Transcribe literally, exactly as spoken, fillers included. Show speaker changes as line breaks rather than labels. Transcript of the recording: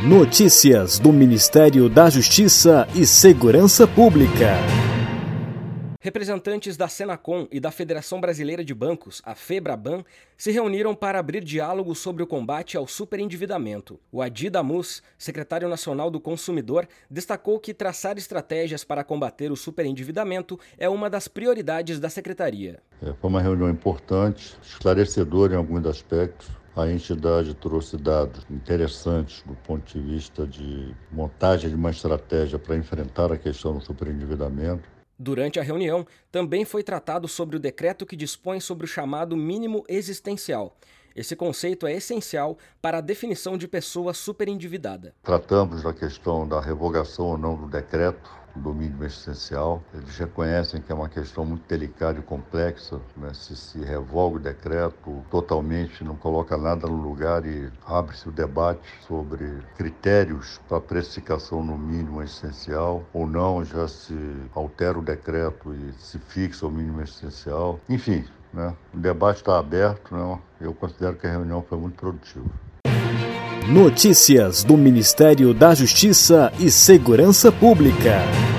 Notícias do Ministério da Justiça e Segurança Pública.
Representantes da Senacom e da Federação Brasileira de Bancos, a FEBRABAN, se reuniram para abrir diálogo sobre o combate ao superendividamento. O Adi Damus, secretário nacional do Consumidor, destacou que traçar estratégias para combater o superendividamento é uma das prioridades da secretaria.
É, foi uma reunião importante, esclarecedora em alguns aspectos. A entidade trouxe dados interessantes do ponto de vista de montagem de uma estratégia para enfrentar a questão do superendividamento.
Durante a reunião, também foi tratado sobre o decreto que dispõe sobre o chamado mínimo existencial. Esse conceito é essencial para a definição de pessoa superendividada.
Tratamos da questão da revogação ou não do decreto do mínimo existencial. Eles reconhecem que é uma questão muito delicada e complexa, né? Se se revoga o decreto totalmente, não coloca nada no lugar e abre-se o debate sobre critérios para precificação no mínimo existencial ou não, já se altera o decreto e se fixa o mínimo existencial. Enfim, né? O debate está aberto, né? Eu considero que a reunião foi muito produtiva.
Notícias do Ministério da Justiça e Segurança Pública.